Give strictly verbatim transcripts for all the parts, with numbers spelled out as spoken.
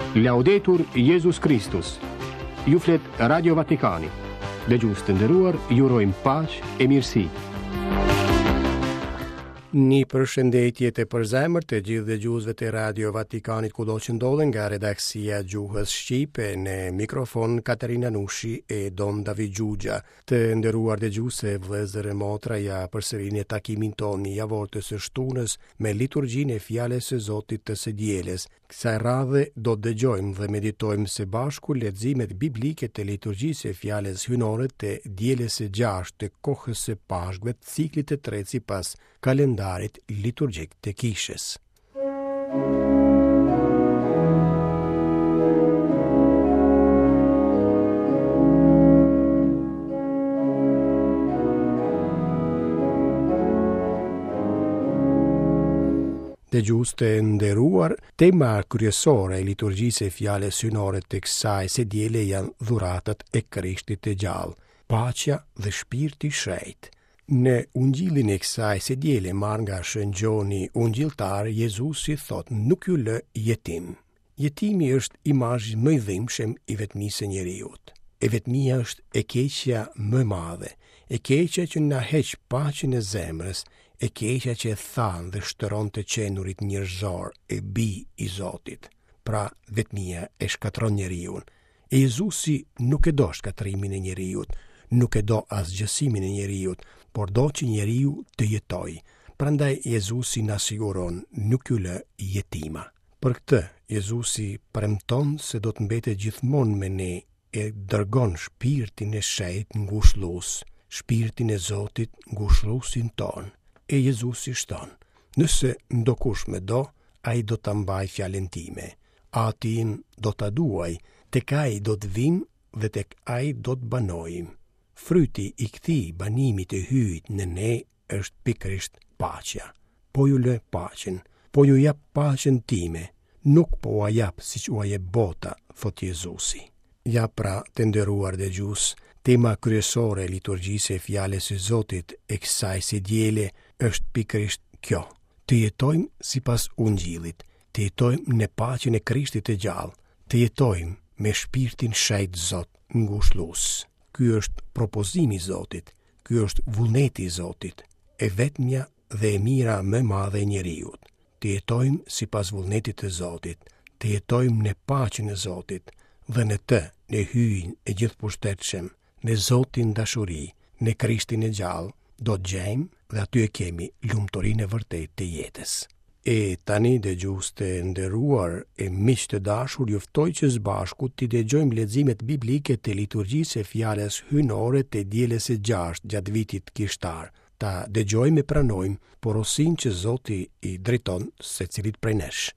Laudetur Jesus Christus. Ju flet Radio Vatikani. Dëgjues të nderuar, ju urojmë paqë e mirësi. Një përshëndetje të përzemërt të gjithë dëgjuesve të Radio Vatikanit kudo që ndodhen, nga redaksia Gjuhës Shqipe, në mikrofon Katerina Nushi e Don David Gjugja. Të nderuar dëgjuese, vëllezër e motra, ja përsërinë takimin tonë javor të së shtunës me liturgjinë e fjalës së Zotit të së dielës. Kësaj radhe do të dëgjojmë dhe meditojmë së bashku leximet biblike të liturgjisë e fjalës hyjnore të dielës së gjashtë të kohës së Pashkëve, ciklit të tretë sipas kalendarit liturgjik të kishës. Dëgjues të nderuar, tema kryesore e liturgjisë e fjalës hyjnore të kësaj së diele janë dhuratat e Krishtit të gjallë, paqja dhe shpirti i shenjtë. Në ungjillin e kësaj së diele marrë nga Shën Gjoni ungjilltar, Jezusi thot: "Nuk ju lë jetim." Jetimi është imazhi më i dhimbshëm i vetmisë së njeriut. E vetmia është e keqja më e madhe, e keqja që na heq paqen e zemrës, e keqja që e than dhe shtëron të qenurit njerëzor e bi i Zotit. Pra, vetmia e shkatron njeriun. E Jezusi nuk e do shkatrimin e njeriut, nuk e do asgjësimin e njeriut, por do që njeriu të jetoj. Prandaj Jezusi na siguron: "Nuk ju lë jetima." Për këtë, Jezusi premton se do të mbetet gjithmonë me ne e dërgon shpirtin e shenjtë ngushëllues, shpirtin e Zotit ngushëlluesin ton. E Jezusi shton: "Nëse ndokush më do, ai do ta mbaj fjalën time. Atin do ta duaj, tek ai do të vim dhe tek ai do të banojim." Fryti i këtij banimi të hyjt në ne është pikërisht paqja. Po ju lë paqen, po ju jap paqen time, nuk po ua jap siç ua jep bota, thot Jezusi. Ja pra, të nderuar dëgjues, tema kryesore e liturgjisë e fjalës së Zotit e kësaj së diele është pikërisht kjo: të jetojmë sipas ungjillit, të jetojmë në paqen e Krishtit të gjallë, të jetojmë me shpirtin shenjtë Zot ngushëllues. Ky është propozimi i Zotit, ky është vullneti i Zotit, e vetmja dhe e mira më e madhe e njeriut. Të jetojmë sipas vullnetit të Zotit, të jetojmë në paqen e Zotit, dhe në të, në hyjin e gjithëpushtetshëm, në Zotin dashuri, në Krishtin e gjallë, do të gjejmë dhe aty e kemi lumturinë e vërtetë të jetës. E tani, dëgjues të nderuar e miq të dashur, ju ftoj që së bashku t'i dëgjojmë leximet biblike të liturgjisë e fjalës hyjnore të dielës së gjashtë gjatë vitit kishtar. Ta dëgjojmë e pranojmë porosinë që Zoti i drejton secilit prej nesh.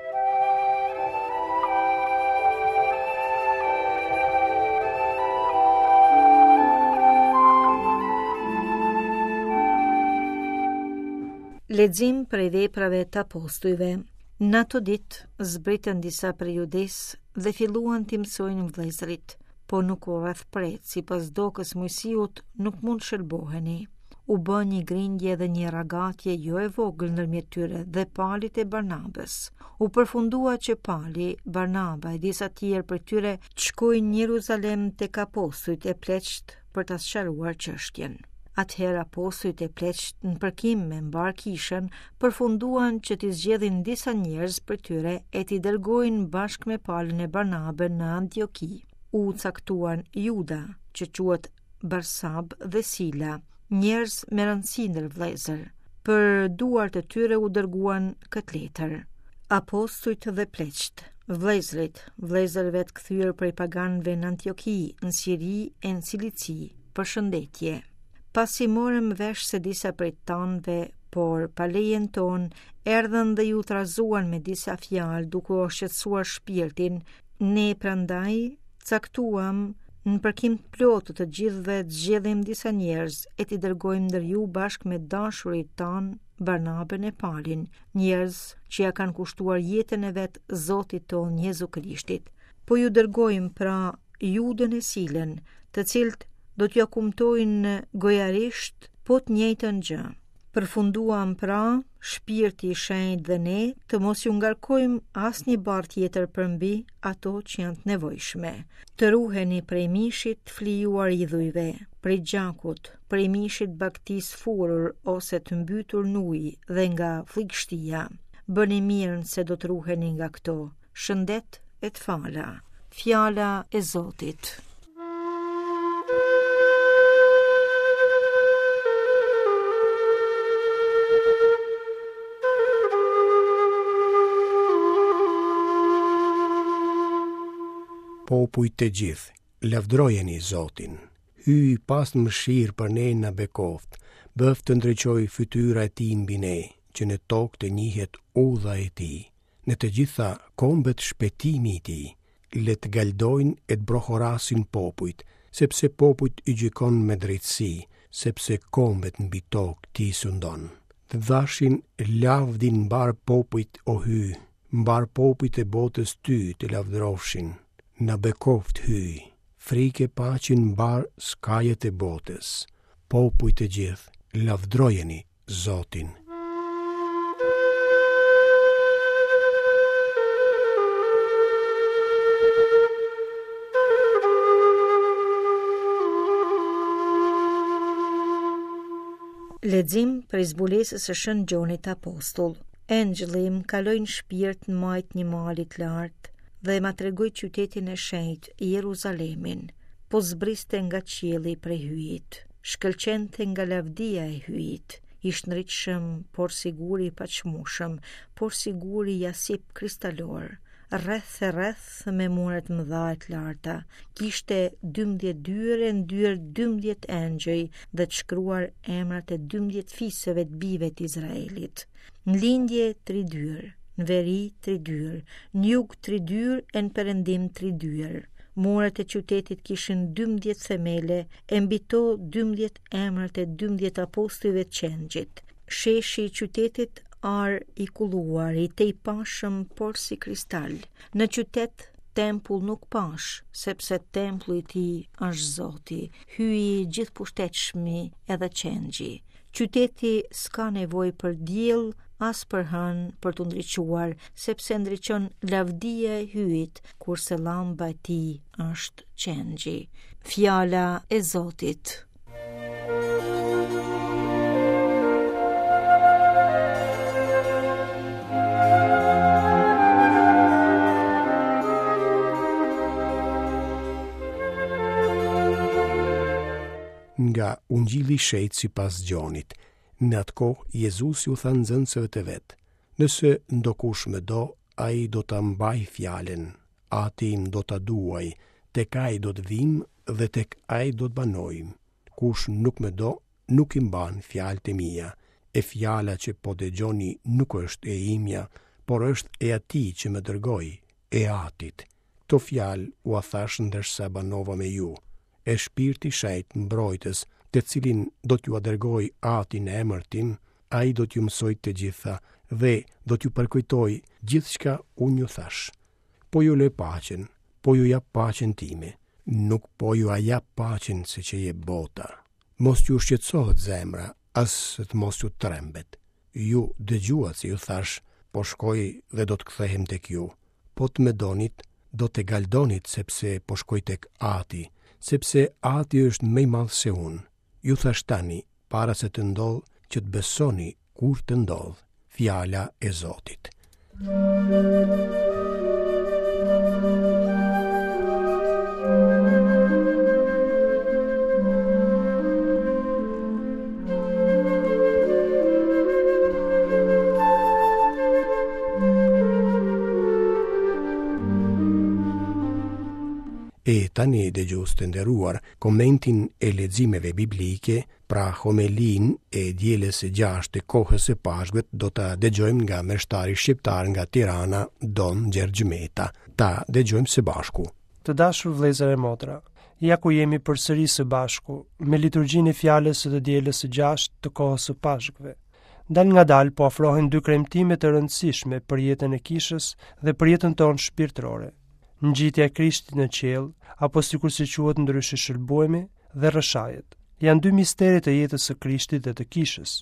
Lexim prej Veprave të Apostujve. Në ato ditë zbritën disa prej Judes dhe filluan t'i mësojnë vëllezërit, po nuk u rreth pret, sipas dokës Mojsiut nuk mund shërboheni. U bë një grindje dhe një ragatje jo e vogël ndërmjet tyre dhe Palit e Barnabës. U përfundua që Pali, Barnaba e disa tjerë për tyre shkojnë në Jeruzalem tek apostujt e pleqt për ta sqaruar çështjen. Atëherë apostujt e pleqt në përkim me mbar kishën përfunduan që t'i zgjedhin disa njerëz për tyre e t'i dërgojnë bashkë me Palin e Barnabën në Antioki. U caktuan Juda, që quhet Barsab, dhe Sila, njerëz me rëndësi ndër vëllezër. Për duart e tyre u dërguan këtë letër: Apostujt dhe pleqt, vëllezërit, vëllezërve të kthyer prej paganëve në Antioki, në Siri e në Cilici, përshëndetje. Pasi morëm vesh se disa prej tanëve, por pa lejen ton, erdhën dhe ju trazuan me disa fjalë duke u shqetësuar shpirtin, ne prandaj caktuam në përkim të plotë të gjithëve të zgjedhim disa njerëz e t'i dërgojmë ndër ju bashkë me dashurit tanë, Barnabën e Palin, njerëz që ja kanë kushtuar jetën e vet Zotit ton Jezu Krishtit. Po ju dërgojmë pra Judën e Silen, të cilët do t'ja kumtojnë gojarisht po të njëjtën gjë. Përfunduam pra, shpirti i shenjtë dhe ne të mos ju ngarkojmë asnjë barë tjetër përmbi ato që janë të nevojshme. Të ruheni prej mishit flijuar idhujve, prej gjakut, prej mishit baktis furur ose të mbytur në ujë dhe nga flikshtia. Bëni mirën se do të ruheni nga këto. Shëndet e të fala. Fjala e Zotit. Popujt të gjithë, lavdrojeni Zotin. Hyj pas mëshirë për ne në bekoft, bëft të ndreqoj fytyra e ti mbi ne, që në tokë të njihet udha e ti, në të gjitha kombet shpetimi i ti, le të galdojnë e të brohorasin popujt, sepse popujt i gjykon me drejtësi, sepse kombet mbi tokë ti sundon. Të dhashin lavdin mbar popujt o hyj, mbar popujt e botës ty të lavdrofshin. Në bekoft hyj, frike paqin mbar skajet e botës, popujt e gjithë, lavdrojeni Zotin. Lexim për zbulesës së Shën Gjonit Apostull. Engjëlli më kaloi në shpirt në majt një malit lartë dhe ma tregoj qytetin e shenjtë, Jeruzalemin, po zbriste nga qielli prej hyjit, shkëlqente nga lavdia e hyjit, ishtë nritshëm, por siguri i paqmushëm, por siguri jasip kristalor, rreth e rreth me muret mëdha e të larta, kishte dymbdhjetë dyre, ndyer dymbdhjetë engjëj dhe të shkruar emrat e dymbdhjetë fisëve të bijve të Izraelit. Në lindje tri dyr, në veri tri dyr, në jug tri dyr e në perëndim tri dyr. Muret e qytetit kishin dymbdhjetë themele, e mbi to dymbdhjetë emrat e dymbdhjetë apostujve të qengjit. Sheshi i qytetit ar i kulluar, i tejpashëm por si kristal. Në qytet tempull nuk pash, sepse tempulli i tij është Zoti, hyi gjithë pushtetshmi edhe qengji. Qyteti s'ka nevojë për diell as për hënë për të ndriçuar, sepse ndriçon lavdia e hyjit, kurse llamba e tij është qengji. Fjala e Zotit. Nga Ungjilli i Shejtë sipas Gjonit. Në atë kohë, Jezusi u tha nxënësve të vetë, nëse ndokush më do, ai do ta mbaj fjalen, ati im do ta duaj, tek ai do të vim dhe tek ai do të banojmë. Kush nuk më do, nuk i mban fjalët e mia, e fjala që po dëgjoni nuk është e imja, por është e atij që më dërgoi, e Atit. Këto fjalë u a thash ndërsa banova me ju, e Shpirti i Shenjtë mbrojtës, të cilin do t'ju a dërgoj Ati në emër tim, ai do t'ju mësoj të gjitha dhe do t'ju përkujtoj gjithçka unë ju thash. Po ju lë paqen, po ju jap paqen time, nuk po ju a jap paqen se që je bota. Mos t'ju shqetësohet zemra, as të mos ju trembet. Ju dëgjuat se ju thash, po shkoj dhe do të kthehem tek ju. Po të më donit, do të galdonit sepse po shkoj tek Ati, sepse Ati është më i madh se unë. Ju thash tani, para se të ndodh, që të besoni kur të ndodh. Fjala e Zotit. E tani dëgjues të nderuar, komentin e leximeve biblike, pra homelin e dielës së gjashtë të kohës së Pashkut, do ta dëgjojmë nga meshtari shqiptar nga Tirana, Don Gjergjmeta. Ta dëgjojmë së bashku. Të dashur vëllezër e motra, ja ku jemi përsëri së bashku me liturgjinë e fjalës së të dielës së gjashtë të kohës së Pashkëve. Dal nga dal po afrohen dy kremtime të rëndësishme për jetën e kishës dhe për jetën tonë shpirtërore. Ngjitja e Krishtit në qiell, apo sikur si quhet ndryshe shëlbuhemi, dhe rrëshajet. Janë dy misteret e jetës së Krishtit dhe të kishës.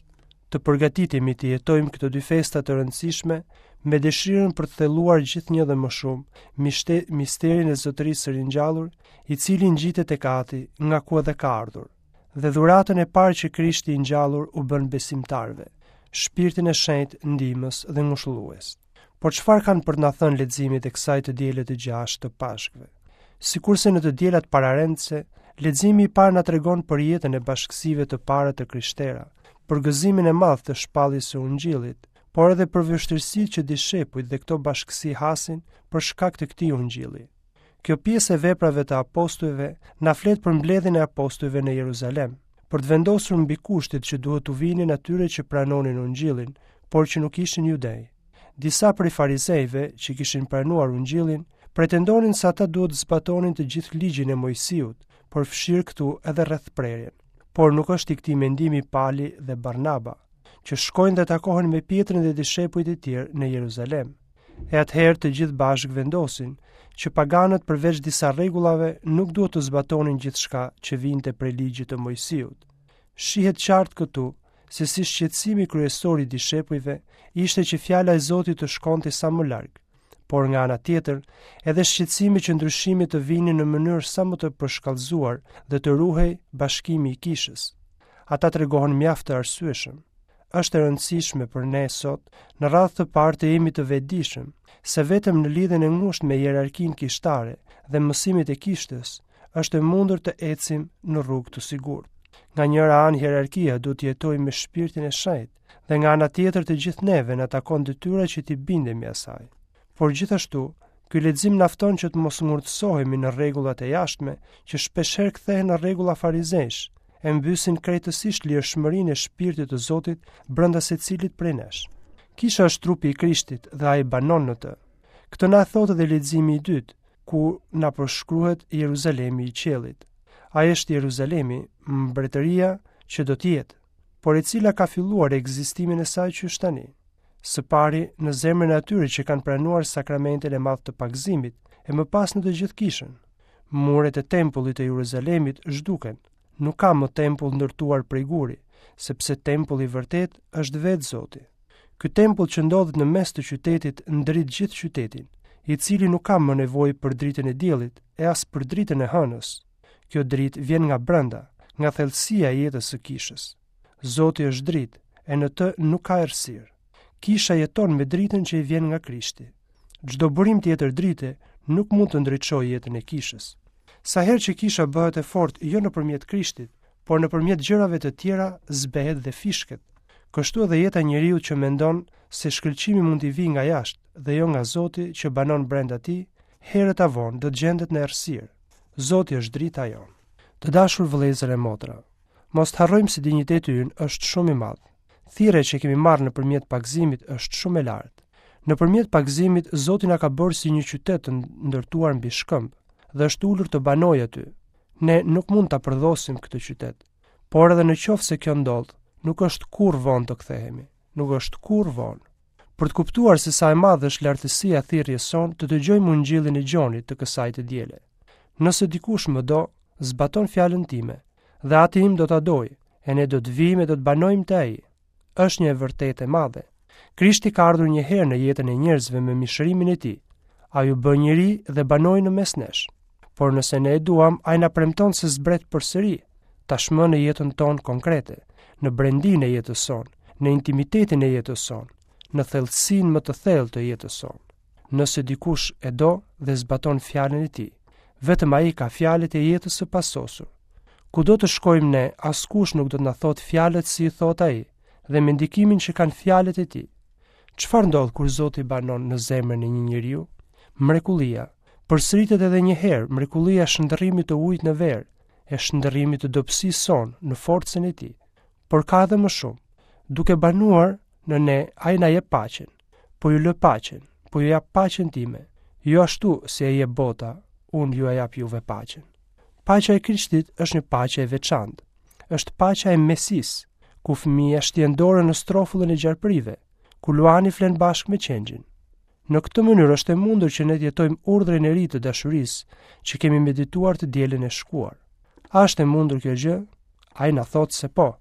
të përgatitemi të jetojmë këto dy festa të rëndësishme me dëshirën për të thelluar gjithnjë dhe më shumë misterin e zotërisë së ringjallur, i cili ngjitet tek Ati nga ku edhe ka ardhur, dhe dhuratën e parë që Krishti i ngjallur u bën besimtarve, shpirtin e shenjtë ndihmës dhe ngushëllues. Por çfarë kanë për të na thënë leximit e kësaj të diele të gjashtë të Pashkëve? Sikurse në të dielat pararendse, leximi i parë na tregon për jetën e bashkësive të para të krishterë, për gëzimin e madh të shpalljes së Ungjillit, por edhe për vështirësitë që dishepujt dhe këto bashkësi hasin për shkak të këtij Ungjilli. Kjo pjesë e veprave të apostujve na flet për mbledhjen e apostujve në Jeruzalem, për të vendosur mbi kushtet që duhet të vinin atyre që pranonin Ungjillin, por që nuk ishin judej. Disa prej farizejve që kishin pranuar Ungjillin pretendonin se ata duhet të zbatonin të gjithë ligjin e Mojsiut, por fshir këtu edhe rrethprerjen. Por nuk është i këtij mendimi Pali dhe Barnaba, që shkojnë dhe takohen me Pjetrin dhe dishepujt e tjerë në Jeruzalem. E atëherë të gjithë bashkë vendosin që paganët përveç disa rregullave nuk duhet të zbatonin gjithçka që vinte prej ligjit të Mojsiut. Shihet qartë këtu se si shqetësimi kryesor i dishepujve ishte që fjala e Zotit të shkonte sa më larg, por nga ana tjetër edhe shqetësimi që ndryshimi të vinin në mënyrë sa më të përshkallëzuar dhe të ruhej bashkimi i kishës. Ata tregohen mjaft të arsyeshëm. Është e rëndësishme për ne sot në radhë të parë të jemi të vetëdijshëm se vetëm në lidhjen e ngushtë me hierarkinë kishtare dhe mësimit e kishtës është e mundur të ecim në rrugë të sigurt. Nga njëra anë hierarkia duhet të jetojë me shpirtin e shenjtë dhe nga ana tjetër të gjithë neve na takon detyra që t'i bindemi asaj. Por gjithashtu, ky lexim na fton që të mos ngurtësohemi në rregullat e jashtme që shpeshherë kthehen në rregulla farizejsh, e mbysin krejtësisht lirshmërinë e shpirtit të Zotit brenda secilit prej nesh. Kisha është trupi i Krishtit dhe ai banon në të. Këtë na thotë edhe leximi i dytë, ku na përshkruhet Jeruzalemi i qiellit. Ai është Jeruzalemi, mbretëria që do të jetë, por e cila ka filluar ekzistimin e saj qysh tani. Së pari në zemrën e atyre që kanë pranuar sakramentin e madh të pagëzimit, e më pas në të gjithë kishën. Muret e tempullit të Jeruzalemit zhduken. Nuk ka më tempull ndërtuar prej guri, sepse tempulli i vërtet është vetë Zoti. Ky tempull që ndodhet në mes të qytetit ndrit gjithë qytetin, i cili nuk ka më nevojë për dritën e diellit e as për dritën e hënës. Kjo dritë vjen nga brenda, nga thellësia e jetës së kishës. Zoti është dritë e në të nuk ka errësirë. Kisha jeton me dritën që i vjen nga Krishti. Çdo burim tjetër drite nuk mund të ndriçojë jetën e kishës. Sa herë që kisha bëhet e fortë jo nëpërmjet Krishtit, por nëpërmjet gjërave të tjera zbehet dhe fishket. Kështu edhe jeta e njeriu që mendon se shkëlqimi mund t'i vijë nga jashtë dhe jo nga Zoti që banon brenda tij, herët avon do të gjendet në errësirë. Zoti është drita jon. Të dashur vëllezër e motra, mos të harrojmë se dinjiteti ynë është shumë i madh. Thirrja që kemi marrë nëpërmjet pagëzimit është shumë e lartë. Nëpërmjet pagëzimit Zoti na ka bërë si një qytet të ndërtuar mbi shkëmb dhe është ulur të banojë aty. Ne nuk mund ta përdhosim këtë qytet, por edhe në qoftë se kjo ndodh, nuk është kurrë vonë të kthehemi, nuk është kurrë vonë. Për të kuptuar se sa e madhe është lartësia e thirrjes sonë, të dëgjojmë Ungjillin e Gjonit të kësaj të diele. Nëse dikush më do, zbaton fjalën time, dhe ati im do ta dojë, e ne do të vijmë e do të banojmë te ai. Është një e vërtetë e madhe. Krishti ka ardhur një herë në jetën e njerëzve me mishërimin e tij. Ai u bë njeri dhe banoi në mes nesh. Por nëse ne e duam, ai na premton se zbret përsëri, tashmë në jetën tonë konkrete, në brendinë e jetës sonë, në intimitetin e jetës sonë, në thellësinë më të thellë të jetës sonë. Nëse dikush e do dhe zbaton fjalën e tij, vetëm ai ka fjalët e jetës së pasosur. Kudo të shkojmë ne, askush nuk do të na thotë fjalët si i thot ai, dhe me ndikimin që kanë fjalët e tij. Çfarë ndodh kur Zoti banon në zemrën e një njeriu? Mrekullia. Përsëritet edhe një herë mrekullia e shndërrimit të ujit në verë, e shndërrimit të dobësisë sonë në forcën e tij. Por ka edhe më shumë. Duke banuar në ne, ai na jep paqen. Po ju lë paqen, po ju jap paqen time. Jo ashtu si e jep bota, unë ju e jap juve paqen. Paqja e Krishtit është një paqe e veçantë. Është paqja e Mesis, ku fëmia shtjen dorën në strofullën e gjarprive, ku Luani flen bashkë me qengjin. Në këtë mënyrë është e mundur që ne të jetojmë urdhrin e ri të dashurisë që kemi medituar të dielën e shkuar. A është e mundur kjo gjë? Ai na thotë se po.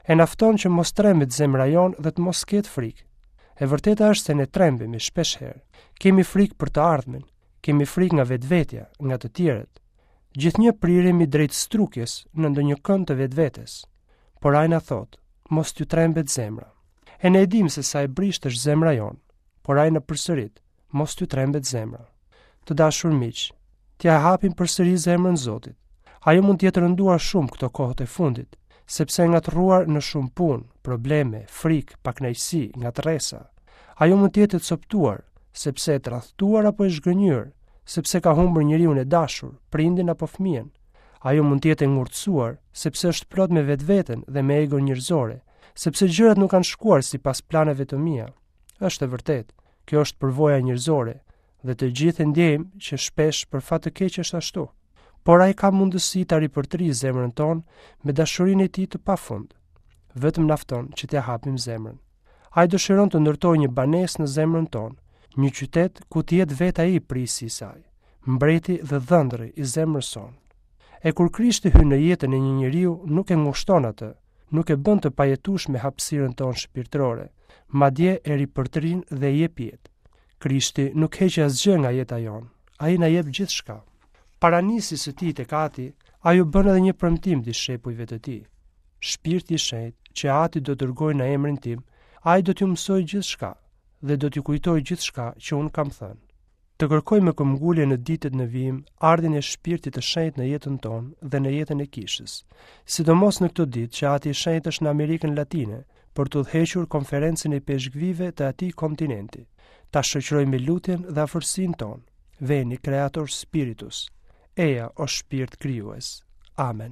E nafton që mos trembet zemra jon dhe të mos ketë frikë. E vërteta është se ne trembemi shpesh herë. Kemi frikë për të ardhmen, kemi frikë nga vetvetja, nga të tjerët. Gjithnjë priremi drejt strukjes në ndonjë kënd të vetvetes. Por ai na thot, mos t'ju trembet zemra. E ne e dim se sa e brisht është zemra jon, por ai na përsërit, mos t'ju trembet zemra. Të dashur miq, t'ja hapim përsëri zemrën Zotit. Ajo mund të jetë rënduar shumë këto kohët e fundit, sepse nga të rruar në shumë punë, probleme, frikë, pakënaqësi, nga të rresa. Ajo mund të jetë e coptuar, sepse e tradhtuar apo e zhgënjur, sepse ka humbur njeriun e dashur, prindin apo fëmijën. Ajo mund të jetë e ngurtësuar, sepse është plot me vetveten dhe me ego njerëzore, sepse gjërat nuk kanë shkuar sipas planeve të mia. Është e vërtetë, kjo është përvoja njerëzore, dhe të gjithë ndjejmë që shpesh për fat të keq është ashtu. Por ai ka mundësi ta ripërtërisë zemrën tonë me dashurinë e tij të pafund. Vetëm nafton që t'ja hapim zemrën. Ai dëshiron të ndërtojë një banesë në zemrën tonë, një qytet ku të jetë vetë ai prisi i saj, mbreti dhe dhëndri i zemrës sonë. E kur Krishti hyn në jetën e një njeriu, nuk e ngushton atë, nuk e bën të pajetueshme hapësirën tonë shpirtërore, madje e ripërtërin dhe i jep jetë. Krishti nuk heq asgjë nga jeta jonë, ai na jep gjithçka. Paranisjes së tij tek Ati, ajo bën edhe një premtim të shepujve të tij. Shpirti i Shenjtë që Ati do dërgojë në emrin tim, ai do t'ju mësojë gjithçka dhe do t'ju kujtojë gjithçka që un kam thënë. Të kërkojmë me këmbgulje në ditët në vijim ardhin e Shpirtit të Shenjtë në jetën tonë dhe në jetën e kishës, sidomos në këtë ditë që Ati i Shenjtë është në Amerikën Latine për të udhëhequr konferencën e peshqvive të atij kontinenti. Ta shoqërojmë me lutjen dhe afërsinë tonë. Veni Creator Spiritus. Eja o shpirt krijues. Amen.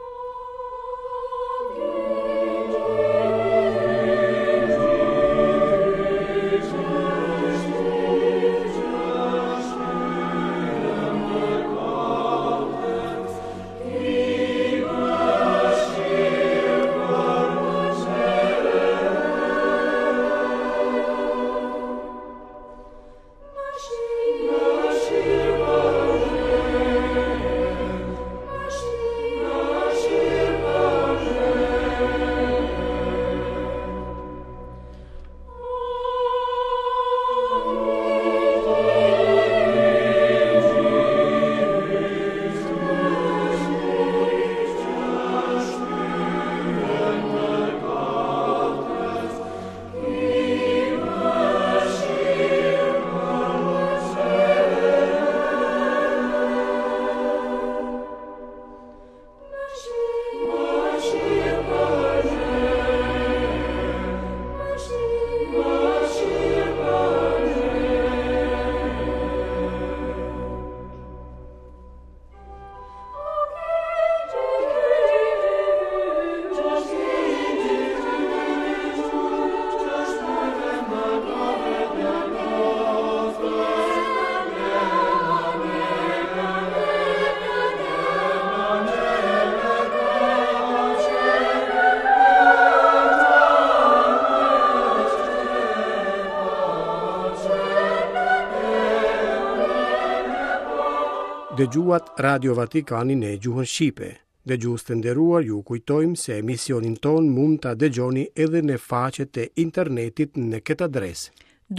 Dëgjuat Radio Vatikanin e gjuhën Shqipe. Dëgjues të nderuar, ju kujtojmë se emisionin ton mund ta dëgjoni edhe në faqet e internetit në këtë adresë: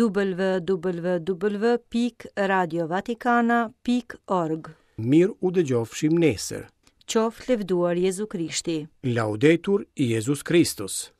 w w w pikë radio vatikana pikë org. Mirë u dëgjofshim nesër. Qoftë lëvduar Jezu Krishti. Laudetur Jezus Kristus.